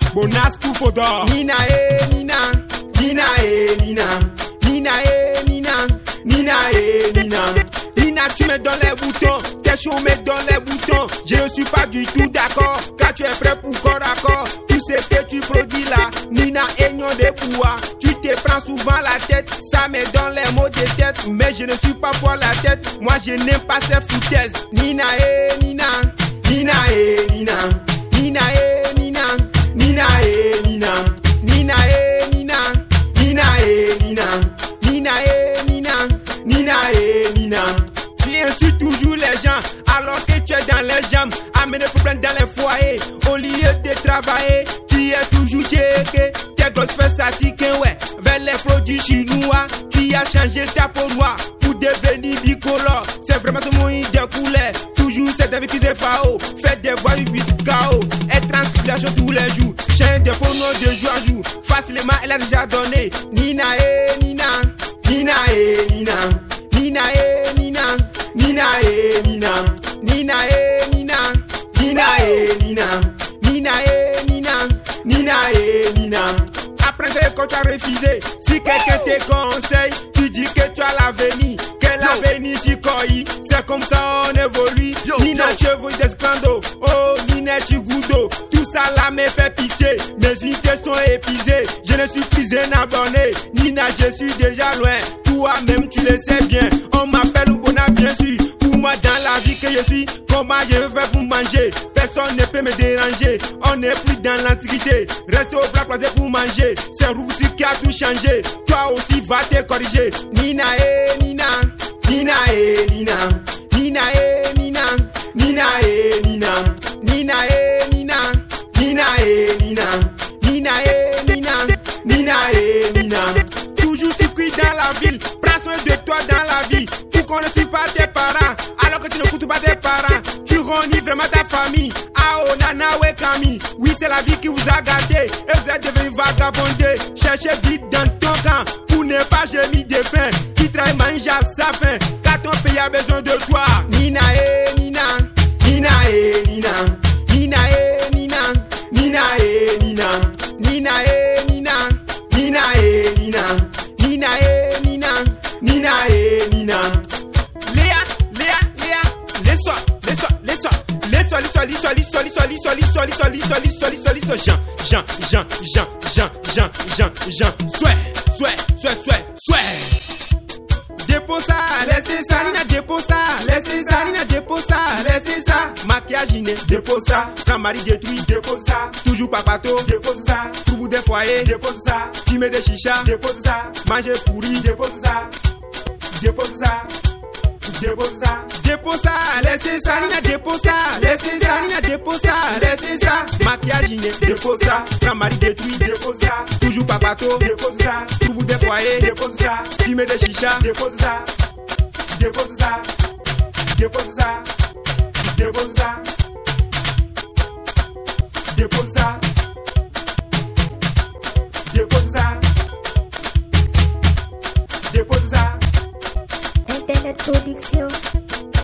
Bonas Koufodor. Nina eh Nina, Nina eh Nina, Nina eh Nina, Nina eh Nina. Nina, tu me donnes les boutons, tes cheveux me donnent les boutons. Je ne suis pas du tout d'accord, car tu es prêt pour corps à corps. Tu sais que tu produis là, Nina aignon de pouvoir. Tu te prends souvent la tête, ça me donne les mots de tête. Mais je ne suis pas pour la tête, moi je n'aime pas ces foutaises. Nina eh Nina, Nina eh Nina, Nina eh Nina, Nina eh Nina, Nina eh Nina, Nina eh Nina, Nina eh Nina, Nina eh Nina. Tu insultes toujours les gens alors que tu es dans les jambes. Amène des problèmes dans les foyers. Au lieu de travailler, tu es toujours checké. Tes grosses fesses s'attiquent, ouais, vers les produits chinois. Tu as changé ta peau noire pour devenir bicolore. C'est vraiment ce moyen de couleur. Toujours c'est avec qui c'est FAO. Fais des voix du chaos. Et transpiration tous les jours. Change des faux noms de jour à jour. Facilement elle a déjà donné. Nina eh Nina, Nina eh Nina, Nina eh Nina, Nina eh Nina, Nina eh Nina, Nina eh Nina, Nina eh Nina, Nina eh Nina. Après que quand tu as refusé, si quelqu'un te conseille, tu dis que tu as l'avenir, que l'avenir s'y coille. C'est comme ça on évolue. Nina tu veux des scandaux, oh Nina tu goudo. Tout ça là me fait pitié, mes unités sont épuisées. Je ne suis plus un abonné, Nina je suis déjà loin. Toi-même tu le sais bien, on m'appelle Oubona bien sûr. Pour moi dans la vie que je suis, comment je vais pour manger? Personne ne peut me déranger, on n'est plus dans l'antiquité. Reste au plat croisé pour manger, c'est Roussy qui a tout changé. Toi aussi va te corriger. Nina eh Nina, Nina eh Nina, Nina eh Nina, Nina eh Nina, Nina eh Nina, Nina eh Nina, Nina eh Nina, Nina eh Nina. Toujours tu cuis dans la ville, prends soin de toi dans la vie. Tu connais pas tes parents, alors que tu n'écoutes pas tes parents. Tu renies vraiment ta famille. Ah oh nana ouais Camille, oui c'est la vie qui vous a gâté. Et vous êtes devenu vagabondé. Cherchez vite dans ton camp pour ne pas gémir de faim. Qui travaille mange à sa faim, car ton pays a besoin de toi. Nina eh Nina, Nina eh Nina, Nina eh Nina, Nina eh Nina, Nina eh Nina, Nina eh Nina, Nina eh Nina, Nina eh Nina. Léa, Léa, Léa, laisse-toi, laisse-toi, laisse-toi, laisse-toi, laisse-toi, laisse-toi, laisse-toi, laisse-toi, laisse-toi, laisse-toi, laisse-toi, laisse-toi, laisse-toi, laisse-toi, Jean, Jean, Jean, Jean, Jean, Jean, Jean, Jean, souhait. Dépose ça, laissez ça, Nina dépose ça, laissez ça, Nina dépose ça, laissez ça. Maquillage iné, dépose ça. Quand mari détruit, dépose ça. Toujours papato, dépose ça. Trouve des foyers, dépose ça. Fumer des chichas, dépose ça. Manger pourri, dépose ça. Dépose ça. Dépose ça. Dépose ça, laissez ça, Nina dépose ça, laissez ça, Nina dépose ça, laissez ça. Maquillage iné, dépose ça. Quand mari détruit, dépose ça. Toujours papato, dépose ça. Trouve des foyers, dépose ça. Fumer des chichas, dépose ça. Dépose ça. Dépose ça. Dépose ça. Dépose ça. Dépose ça. Dépose ça. Internet Production.